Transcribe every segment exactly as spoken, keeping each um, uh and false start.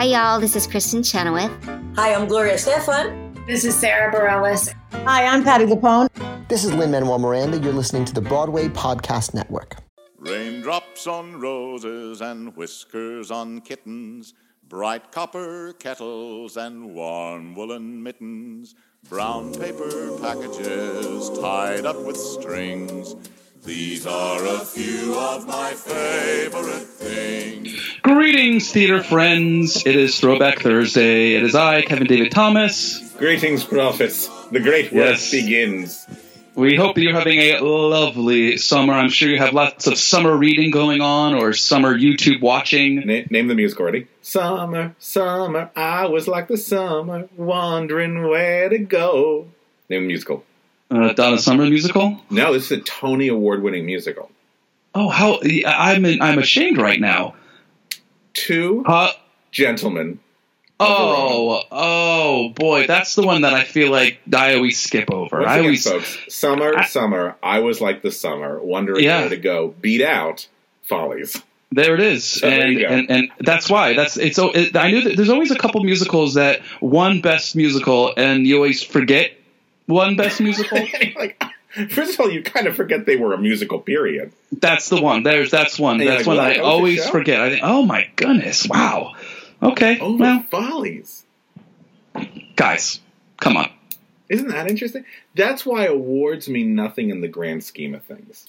Hi, y'all. This is Kristen Chenoweth. Hi, I'm Gloria Stefan. This is Sarah Bareilles. Hi, I'm Patti LuPone. This is Lin-Manuel Miranda. You're listening to the Broadway Podcast Network. Raindrops on roses and whiskers on kittens, bright copper kettles and warm woolen mittens, brown paper packages tied up with strings. These are a few of my favorite things. Greetings, theater friends. It is Throwback Thursday. It is I, Kevin David Thomas. Greetings, prophets. The great work Yes. begins. We hope that you're having a lovely summer. I'm sure you have lots of summer reading going on or summer YouTube watching. Na- name the musical already. Summer, summer, I was like the summer, wondering where to go. Name the musical. Uh, Donna Summer musical? No, this is a Tony Award-winning musical. Oh, how I'm in, I'm ashamed right now. Two Uh, gentlemen. oh, oh boy, that's the one that I feel like I always skip over. Once I again, always, folks, summer, I- summer, I was like the summer, wondering Yeah. where to go. Beat out Follies. There it is, So there and, you go. and and that's why that's it's. So it, I knew that there's always a couple musicals that won Best Musical, and you always forget one Best Musical. like, first of all, you kind of forget they were a musical, period. That's the one. There's that's one. And you're That's like, one what? I That was a always show? forget. I think, oh my goodness, wow. Okay, Over well, Follies. guys, come on. Isn't that interesting? That's why awards mean nothing in the grand scheme of things.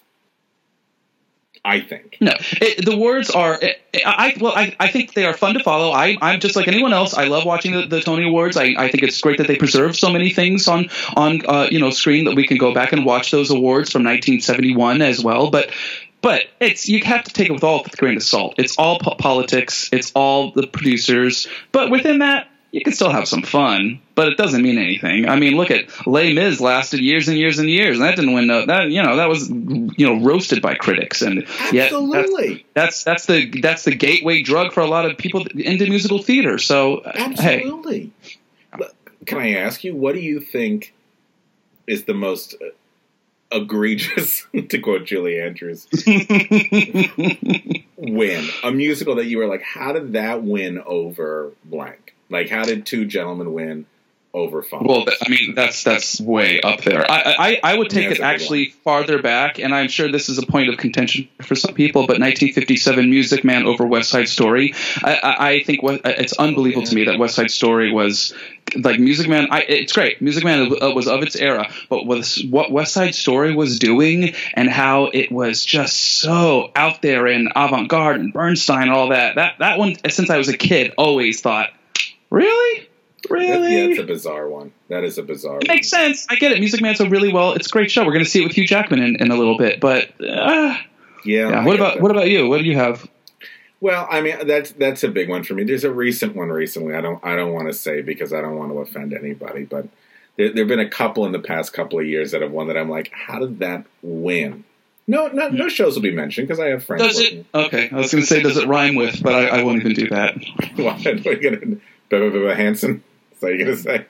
I think. No, it, the words are. It, I well, I, I think they are fun to follow. I I'm just like anyone else. I love watching the, the Tony Awards. I, I think it's great that they preserve so many things on on uh, you know screen that we can go back and watch those awards from nineteen seventy-one as well. But but it's you have to take it with all with a grain of salt. It's all po- politics. It's all the producers. But within that, you can still have some fun, but it doesn't mean anything. I mean, look at Les Mis lasted years and years and years, and that didn't win. No, that you know that was you know roasted by critics, and yet Absolutely. that's, that's that's the that's the gateway drug for a lot of people into musical theater. So uh, hey, Absolutely. But can I ask you, what do you think is the most uh, egregious, to quote Julie Andrews, win? A musical that you were like, how did that win over blank? Like, how did Two Gentlemen win over Follies? well, I mean that's that's way up there. I I, I would take That's it a good actually farther back, and I'm sure this is a point of contention for some people. But nineteen fifty-seven Music Man over West Side Story. I, I, I think what, it's unbelievable to me that West Side Story was like Music Man. I, it's great. Music Man was of its era, but with what West Side Story was doing and how it was just so out there and avant-garde and Bernstein and all that. That that one, since I was a kid, always thought, really. Really? Yeah, it's a bizarre one. That is a bizarre It one. makes sense. I get it. Music Man's a really well. It's a great show. We're going to see it with Hugh Jackman in, in a little bit. But uh, Yeah. yeah. I What get about that. what about you? What do you have? Well, I mean, that's that's a big one for me. There's a recent one recently. I don't I don't want to say because I don't want to offend anybody, but there there have been a couple in the past couple of years that have won that I'm like, how did that win? No, no, no shows will be mentioned because I have friends. Does it? Okay, I was going to say, does it rhyme with? But I, I won't even do that. What are you gonna? Beba Hansen? Is that what you're gonna say?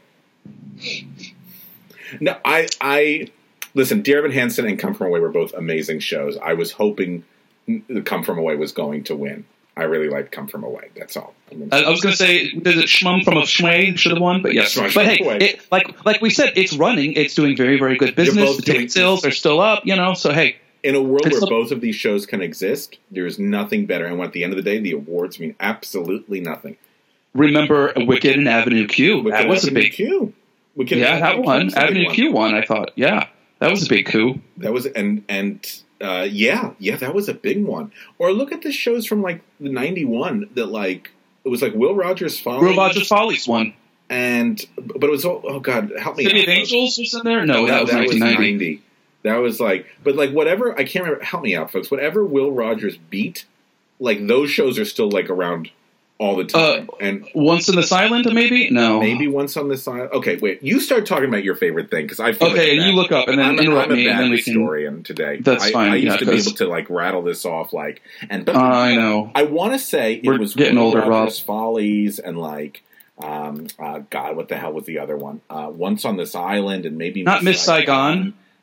No, I I listen. Dear Evan Hansen and Come From Away were both amazing shows. I was hoping Come From Away was going to win. I really liked Come From Away. That's all. I, I was going to say, does it Schmum from a Schmay should have won? But yes. Schmum But hey, from Away. it, like like we said, it's running. It's doing very very good business. both The ticket doing- sales are still up. You know, so hey. In a world It's where the- both of these shows can exist, there is nothing better. And at the end of the day, the awards mean absolutely nothing. Remember Wicked and Avenue Q? Wicked That was a Avenue big. Q. Wicked Yeah, that Avenue Q one. was a big Avenue one. Q won. I thought. Yeah, that was a big coup. That was and and uh, yeah, yeah, that was a big one. Or look at the shows from like the ninety-one that like it was like Will Rogers Follies. Will Rogers Follies won. And but it was all, oh god, help me. City out, of Angels was in there. No, No, that was nineteen ninety. ninety. That was like, but like whatever. I can't remember. Help me out, folks. Whatever Will Rogers beat, like those shows are still like around all the time. Uh, and Once in this Island, maybe? No. maybe once on this side. Okay, wait. You start talking about your favorite thing because I feel Okay, like and that- you look up and then I'm a, interrupt I'm a me, bad and then we can. historian today. That's I, fine, I used yeah, to be 'cause- able to like rattle this off like and. I know. I want to say it We're was getting Will older, Rogers Rob. Follies and like. Um, uh, God, what the hell was the other one? Uh, Once on This Island and maybe Not Miss Saigon.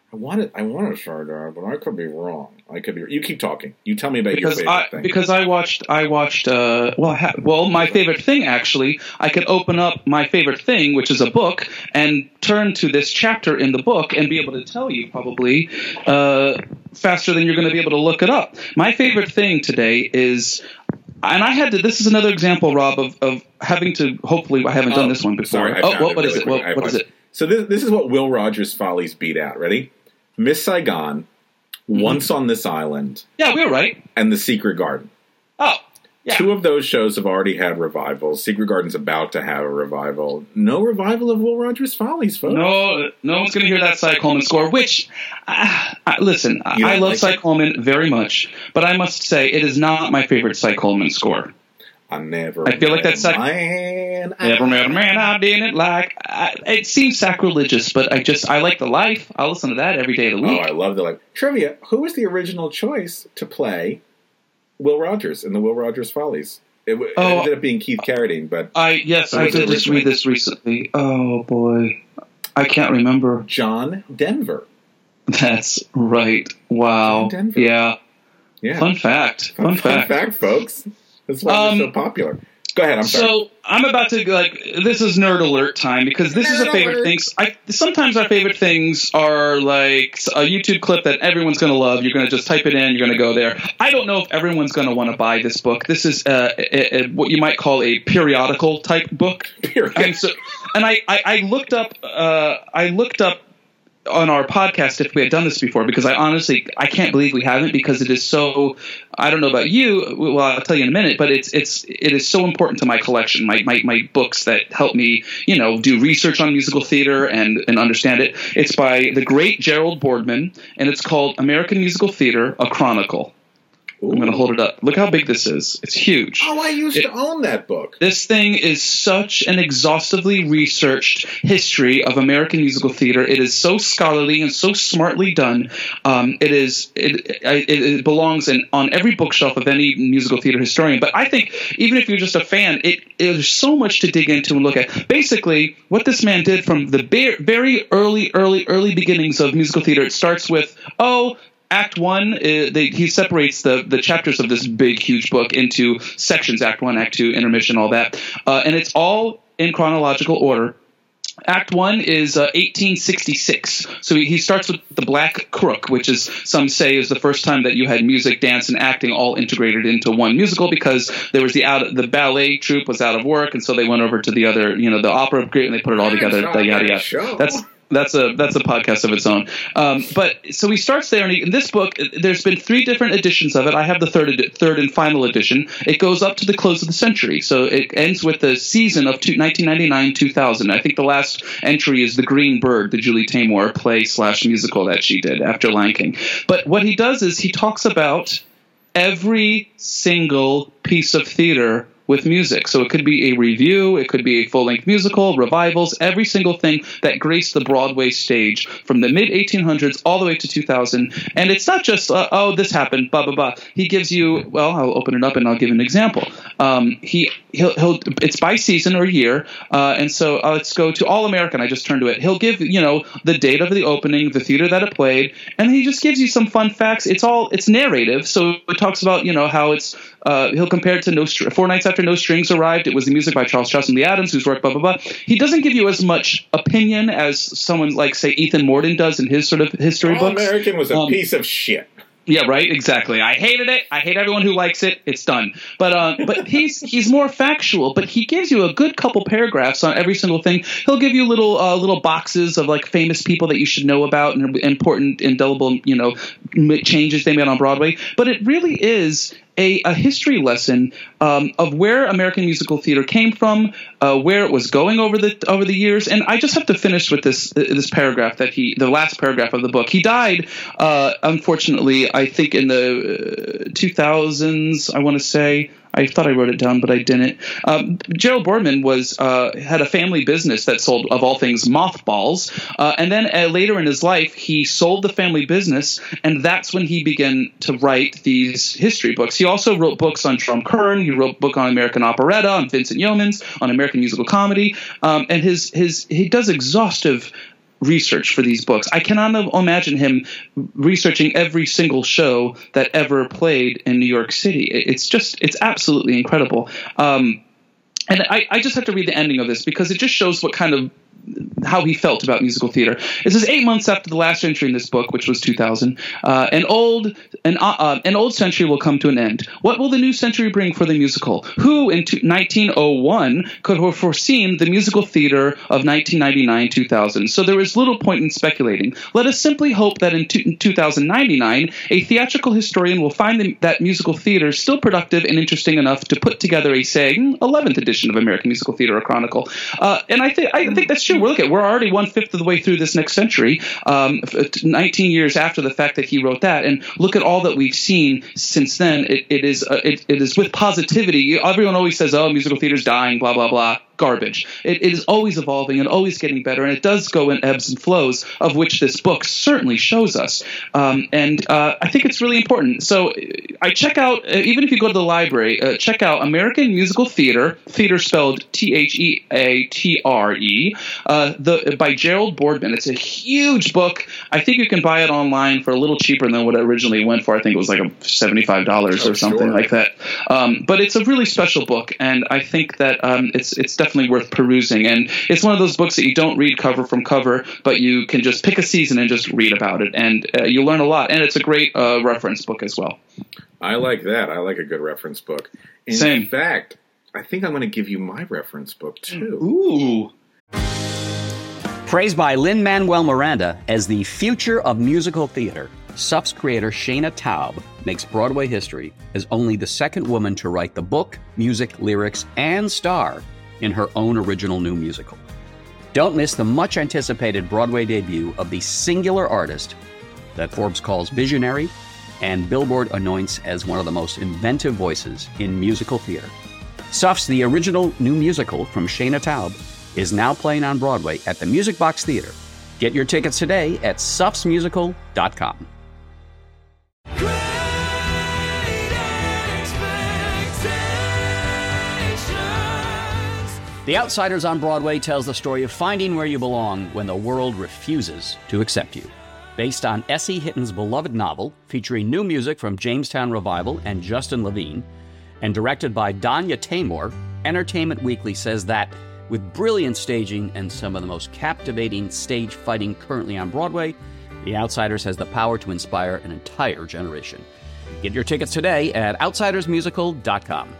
I wanted, I wanted Sardar, but I could be wrong. I could be. You keep talking. You tell me about because your favorite I, thing. Because I watched, I watched. Uh, well, I ha- well, my favorite thing actually. I could open up my favorite thing, which is a book, and turn to this chapter in the book, and be able to tell you probably uh, faster than you're going to be able to look it up. My favorite thing today is. And I had to. This is another example, Rob, of, of having to. Hopefully, I haven't done oh, this one before. Sorry, I oh, found what, it what really is it? quick. What, what is it? So this this is what Will Rogers Follies beat out. Ready? Miss Saigon, mm-hmm. Once on This Island. Yeah, we were right. And The Secret Garden. Oh, yeah. Two of those shows have already had revivals. Secret Garden's about to have a revival. No revival of Will Rogers Follies, folks. No, no one's going to hear that Cy Coleman score. Which, uh, I, listen, I love like Cy it? Coleman very much, but I must say it is not my favorite Cy Coleman score. I never. I feel like that's sac- man. Never met a man I didn't like. I, it seems sacrilegious, but I just I like the Life. I'll listen to that every day of the week. Oh, I love the Life. Trivia: who was the original choice to play Will Rogers in the Will Rogers Follies? It, it oh, ended up being Keith Carradine, but I yes, I did just read this recently. Oh boy, I can't remember. John Denver. That's right. Wow. John Denver. Yeah. Yeah. Fun fact. Fun, Fun fact. Fun fact, folks. That's why um, they're so popular. Go ahead. I'm sorry. So I'm about to like this is nerd alert time because this nerd is a favorite alert. things. I sometimes our favorite things are like a YouTube clip that everyone's going to love. You're going to just type it in. You're going to go there. I don't know if everyone's going to want to buy this book. This is uh, a, a, what you might call a periodical type book. Period. And so, and I, I, I looked up. Uh, I looked up. On our podcast if we had done this before, because I honestly I can't believe we haven't, because it is so I don't know about you, well I'll tell you in a minute, but it's it's it is so important to my collection, my my, my books that help me, you know, do research on musical theater and, and understand it. It's by the great Gerald Boardman, and it's called American Musical Theater, A Chronicle. Ooh. I'm going to hold it up. Look how big this is. It's huge. Oh, I used it, to own that book. This thing is such an exhaustively researched history of American musical theater. It is so scholarly and so smartly done. Um, it is it, it, it belongs in, on every bookshelf of any musical theater historian. But I think even if you're just a fan, it, it there's so much to dig into and look at. Basically, what this man did from the very early, early, early beginnings of musical theater, it starts with, oh, Act one, uh, they, he separates the, the chapters of this big, huge book into sections, Act one, Act two, intermission, all that. Uh, and it's all in chronological order. Act one is uh, eighteen sixty-six. So he, he starts with The Black Crook, which is, some say, is the first time that you had music, dance, and acting all integrated into one musical, because there was the out the ballet troupe was out of work, and so they went over to the other, you know, the opera group, and they put it all together. The yada yada. That's That's a that's a podcast of its own. Um, but so he starts there, and he, in this book, there's been three different editions of it. I have the third edi- third and final edition. It goes up to the close of the century, so it ends with the season of two, nineteen ninety-nine two thousand. I think the last entry is The Green Bird, the Julie Taymor play slash musical that she did after Lion King. But what he does is he talks about every single piece of theater with music. So it could be a review, it could be a full-length musical, revivals, every single thing that graced the Broadway stage from the mid eighteen hundreds all the way to two thousand. And it's not just, uh, oh, this happened, blah, blah, blah. He gives you, well, I'll open it up and I'll give an example. Um, he, he'll, he'll, it's by season or year. Uh, and so uh, let's go to All American. I just turned to it. He'll give, you know, the date of the opening, the theater that it played, and he just gives you some fun facts. It's all, it's narrative. So it talks about, you know, how it's, uh, he'll compare it to No Str- Four Nights After No Strings Arrived. It was the music by Charles Chaucer Lee Adams, whose work, blah, blah, blah. He doesn't give you as much opinion as someone like, say, Ethan Morden does in his sort of history All books. American was a um, piece of shit. Yeah, right. Exactly. I hated it. I hate everyone who likes it. It's done. But uh, but he's he's more factual. But he gives you a good couple paragraphs on every single thing. He'll give you little uh, little boxes of like famous people that you should know about and important indelible, you know, changes they made on Broadway. But it really is a, a history lesson um, of where American musical theater came from, uh, where it was going over the over the years. And I just have to finish with this this paragraph that he, the last paragraph of the book. He died, uh, unfortunately, I think in the uh, two thousands, I want to say. I thought I wrote it down, but I didn't. Um, Gerald Boardman was uh, had a family business that sold, of all things, mothballs. Uh, and then uh, later in his life, he sold the family business, and that's when he began to write these history books. He also wrote books on Drum Kern. He wrote a book on American operetta, on Vincent Yeomans, on American musical comedy. Um, and his his he does exhaustive research for these books. I cannot imagine him researching every single show that ever played in New York City. It's just, it's absolutely incredible. Um, and I, I just have to read the ending of this because it just shows what kind of how he felt about musical theater. It says eight months after the last century in this book, which was two thousand, uh, an old an, uh, an old century will come to an end. What will the new century bring for the musical? Who in nineteen oh one could have foreseen the musical theater of nineteen ninety-nine two thousand? So there is little point in speculating. Let us simply hope that in two thousand ninety-nine, a theatrical historian will find the, that musical theater still productive and interesting enough to put together a, say, eleventh edition of American Musical Theater, a chronicle. Uh, and I think I think that's true. We're look at we're already one fifth of the way through this next century, um, nineteen years after the fact that he wrote that, and look at all that we've seen since then. It, it is uh, it, it is with positivity. Everyone always says, "Oh, musical theater's dying," blah blah blah. Garbage. It, it is always evolving and always getting better, and it does go in ebbs and flows, of which this book certainly shows us. Um, and uh, I think it's really important. So I check out, even if you go to the library, uh, check out American Musical Theater, theater spelled T H E A T R E, uh, the by Gerald Boardman. It's a huge book. I think you can buy it online for a little cheaper than what it originally went for. I think it was like a seventy-five dollars oh, or something sure. like that. Um, but it's a really special book, and I think that um, it's it's definitely definitely worth perusing. And it's one of those books that you don't read cover from cover, but you can just pick a season and just read about it, and uh, you learn a lot. And it's a great uh, reference book as well. I like that. I like a good reference book. In Same. fact, I think I'm going to give you my reference book, too. Ooh. Praised by Lin-Manuel Miranda as the future of musical theater, S U F's creator Shana Taub makes Broadway history as only the second woman to write the book, music, lyrics, and star in her own original new musical. Don't miss the much-anticipated Broadway debut of the singular artist that Forbes calls visionary and Billboard anoints as one of the most inventive voices in musical theater. S U F's The Original New Musical from Shana Taub is now playing on Broadway at the Music Box Theater. Get your tickets today at sufs musical dot com. The Outsiders on Broadway tells the story of finding where you belong when the world refuses to accept you. Based on S E. Hitton's beloved novel, featuring new music from Jamestown Revival and Justin Levine, and directed by Danya Taymor, Entertainment Weekly says that, with brilliant staging and some of the most captivating stage fighting currently on Broadway, The Outsiders has the power to inspire an entire generation. Get your tickets today at outsiders musical dot com.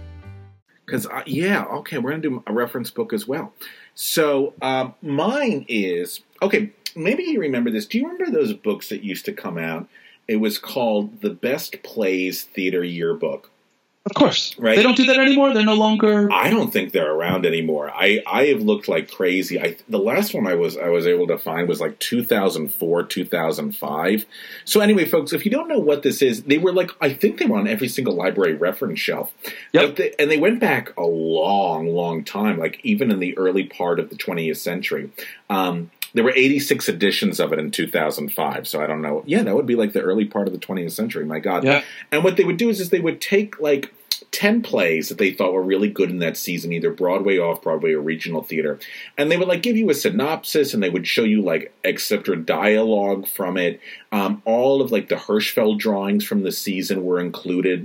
Because, uh, yeah, okay, we're going to do a reference book as well. So, um, mine is, okay, maybe you remember this. Do you remember those books that used to come out? It was called The Best Plays Theater Yearbook. Of course. Right? They don't do that anymore? They're no longer... I don't think they're around anymore. I, I have looked like crazy. I, the last one I was I was able to find was like two thousand four, two thousand five. So anyway, folks, if you don't know what this is, they were like, I think they were on every single library reference shelf. Yep. They, and they went back a long, long time, like even in the early part of the twentieth century. Um, there were eighty-six editions of it in two thousand five, so I don't know. Yeah, that would be like the early part of the twentieth century, my God. Yeah. And what they would do is, is they would take like ten plays that they thought were really good in that season, either Broadway, off-Broadway, or regional theater. And they would like give you a synopsis, and they would show you like excerpt or dialogue from it. Um, all of like the Hirschfeld drawings from the season were included.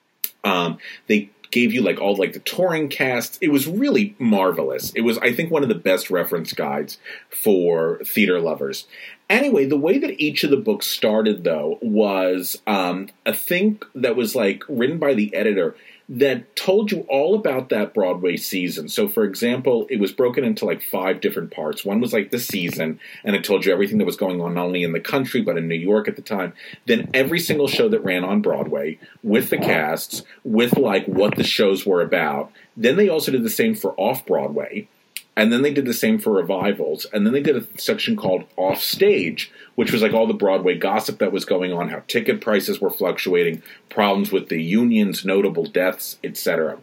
Um, they gave you like all like the touring casts. It was really marvelous. It was, I think, one of the best reference guides for theater lovers. Anyway, the way that each of the books started, though, was um, a thing that was like written by the editor that told you all about that Broadway season. So, for example, it was broken into like five different parts. One was like the season, and it told you everything that was going on not only in the country, but in New York at the time. Then every single show that ran on Broadway with the casts, with like what the shows were about. Then they also did the same for off-Broadway. And then they did the same for revivals. And then they did a section called Offstage, which was like all the Broadway gossip that was going on, how ticket prices were fluctuating, problems with the unions, notable deaths, et cetera.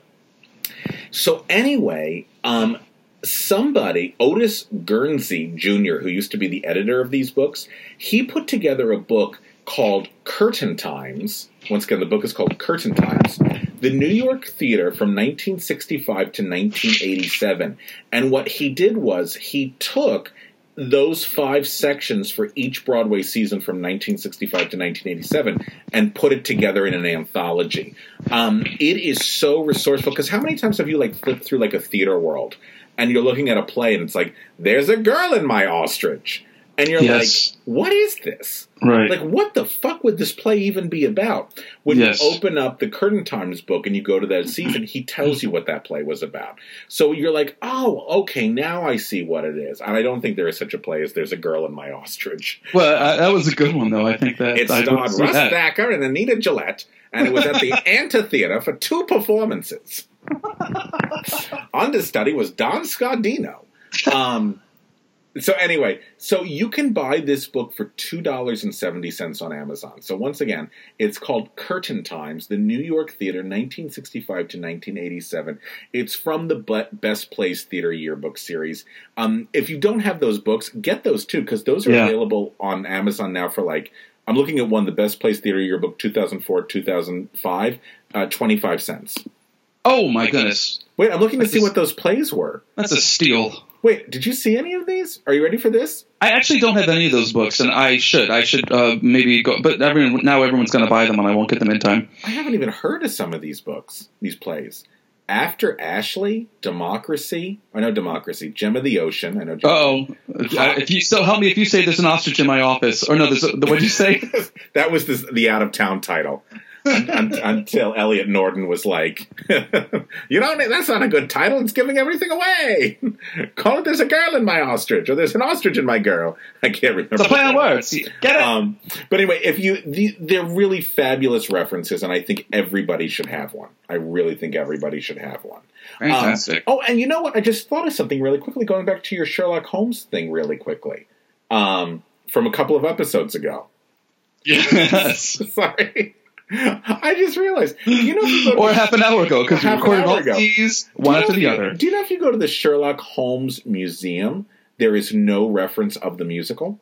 So anyway, um, somebody, Otis Guernsey Junior, who used to be the editor of these books, he put together a book called Curtain Times. Once again, the book is called Curtain Times. The New York Theater from nineteen sixty-five to nineteen eighty-seven. And what he did was he took those five sections for each Broadway season from nineteen sixty-five to nineteen eighty-seven and put it together in an anthology. Um, it is so resourceful, because how many times have you like flipped through like a theater world and you're looking at a play and it's like, there's a girl in my ostrich. And you're yes. like, what is this? Right. Like, what the fuck would this play even be about? When yes. you open up the Curtain Times book and you go to that season, he tells you what that play was about. So you're like, oh, okay, now I see what it is. And I don't think there is such a play as There's a Girl in My Ostrich. Well, uh, that was a good one, though. I think that it I starred Russ that. Thacker and Anita Gillette, and it was at the Amphitheater for two performances. Understudy was Don Scardino. Um... So anyway, so you can buy this book for two dollars and seventy cents on Amazon. So once again, it's called Curtain Times, the New York Theater, nineteen sixty-five to nineteen eighty-seven. It's from the Best Plays Theater Yearbook series. Um, if you don't have those books, get those too, because those are yeah. available on Amazon now for like, I'm looking at one, the Best Plays Theater Yearbook two thousand four to two thousand five, uh, twenty-five cents. Oh my goodness. Wait, I'm looking that's to see a, what those plays were. That's a steal. Wait, did you see any of these? Are you ready for this? I actually don't have any of those books, and I should. I should uh, maybe go. But everyone, now everyone's going to buy them, and I won't get them in time. I haven't even heard of some of these books, these plays. After Ashley, Democracy. I know Democracy. Gem of the Ocean. I know. Oh, if you so help me if you say there's an ostrich in my office, or no, there's a, what did you say? That was this, the out of town title. Until Elliot Norton was like, you know, that's not a good title. It's giving everything away. Call it There's a Girl in My Ostrich, or There's an Ostrich in My Girl. I can't remember. It's a play on words. Get it? Um, but anyway, if you, the, they're really fabulous references, and I think everybody should have one. I really think everybody should have one. Fantastic. Um, oh, and you know what? I just thought of something really quickly, going back to your Sherlock Holmes thing really quickly, um, from a couple of episodes ago. Yes. Sorry. I just realized, you know, if you go to or the, half an hour ago, because we recorded all ago. these one after the you, other. Do you know if you go to the Sherlock Holmes Museum, there is no reference of the musical?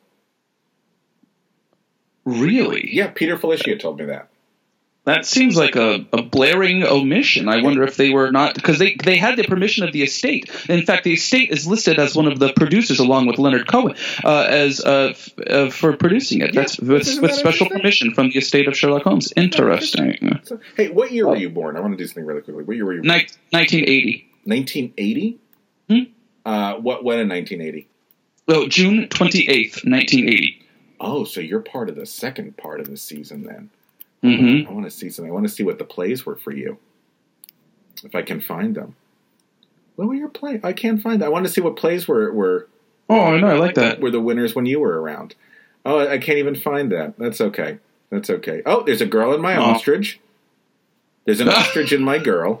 Really? Yeah, Peter Felicia told me that. That seems like a, a blaring omission. I wonder if they were not, because they, they had the permission of the estate. In fact, the estate is listed as one of the producers, along with Leonard Cohen, uh, as uh, f- uh, for producing it. Yeah, That's with, with special permission from the estate of Sherlock Holmes. Interesting. So, hey, what year were you born? I want to do something really quickly. What year were you born? Ni- nineteen eighty. nineteen eighty? Hmm? Uh, what? When in nineteen eighty? Oh, June twenty-eighth, nineteen eighty. Oh, so you're part of the second part of the season then. Mm-hmm. I want to see something. I want to see what the plays were for you. If I can find them. What were your plays? I can't find them. I want to see what plays were. were oh, I know. I like that. Were the winners when you were around. Oh, I can't even find that. That's okay. That's okay. Oh, there's a girl in my oh. ostrich. There's an ostrich in my girl.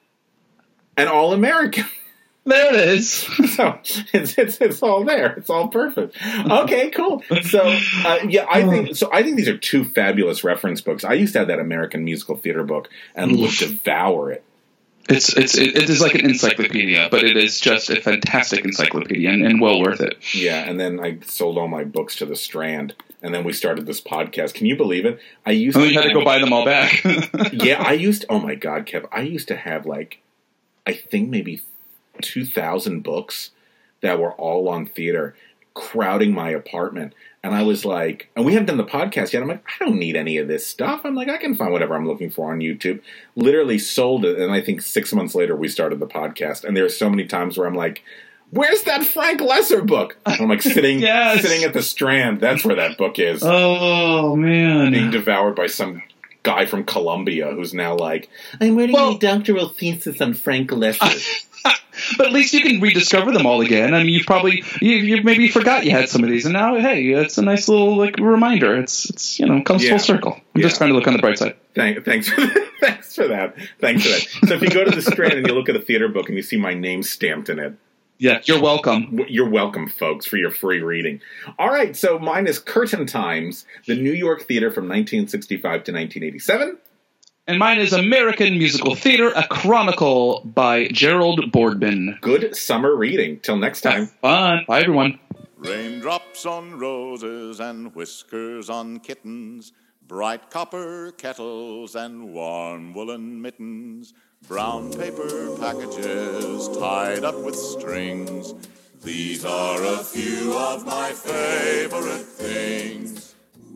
And All American. There it is. So it's, it's it's all there. It's all perfect. Okay, cool. So uh, yeah, I think so. I think these are two fabulous reference books. I used to have that American musical theater book and would devour it. It's it's it, it is like an encyclopedia, but it is just a fantastic encyclopedia and, and well worth it. Yeah, and then I sold all my books to the Strand, and then we started this podcast. Can you believe it? I used. Oh, to you had to go buy them all back. Yeah, I used. Oh my God, Kev! I used to have like, I think maybe two thousand books that were all on theater, crowding my apartment. And I was like, and we haven't done the podcast yet. I'm like, I don't need any of this stuff. I'm like, I can find whatever I'm looking for on YouTube. Literally sold it. And I think six months later, we started the podcast. And there are so many times where I'm like, where's that Frank Lesser book? And I'm like sitting, yes. sitting at the Strand. That's where that book is. Oh, man. Being devoured by some guy from Columbia who's now like, I'm writing well, a doctoral thesis on Frank Lesser. But at least you can rediscover them all again. I mean, you've probably you, you maybe forgot you had some of these, and now hey, it's a nice little like reminder. It's it's you know comes yeah. full circle. I'm yeah. just trying to look on the bright side. Thank, thanks, for, thanks for that. Thanks for that. So if you go to the Strand and you look at a theater book and you see my name stamped in it, yeah, you're welcome. You're welcome, folks, for your free reading. All right, so mine is Curtain Times, the New York Theater from nineteen sixty-five to nineteen eighty-seven. And mine is American Musical Theater, a Chronicle by Gerald Boardman. Good summer reading. Till next time. Have fun. Bye, everyone. Raindrops on roses and whiskers on kittens, bright copper kettles and warm woolen mittens, brown paper packages tied up with strings. These are a few of my favorite things.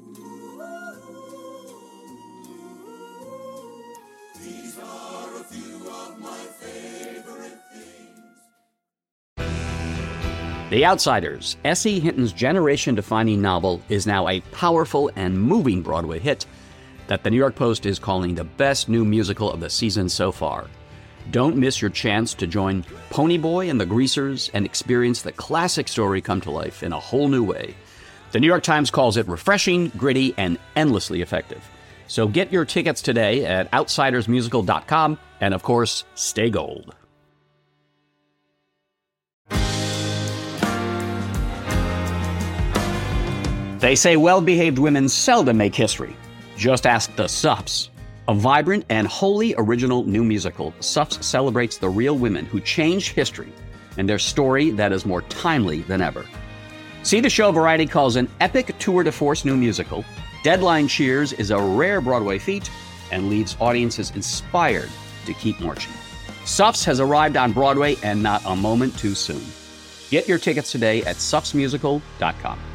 These are a few of my favorite things. The Outsiders, S E. Hinton's generation-defining novel, is now a powerful and moving Broadway hit that the New York Post is calling the best new musical of the season so far. Don't miss your chance to join Ponyboy and the Greasers and experience the classic story come to life in a whole new way. The New York Times calls it refreshing, gritty, and endlessly effective. So get your tickets today at outsiders musical dot com, and of course, stay gold. They say well-behaved women seldom make history. Just ask the Suffs. A vibrant and wholly original new musical, Suffs celebrates the real women who changed history and their story that is more timely than ever. See the show Variety calls an epic tour de force new musical. Deadline cheers is a rare Broadway feat and leaves audiences inspired to keep marching. Suffs has arrived on Broadway, and not a moment too soon. Get your tickets today at suffs musical dot com.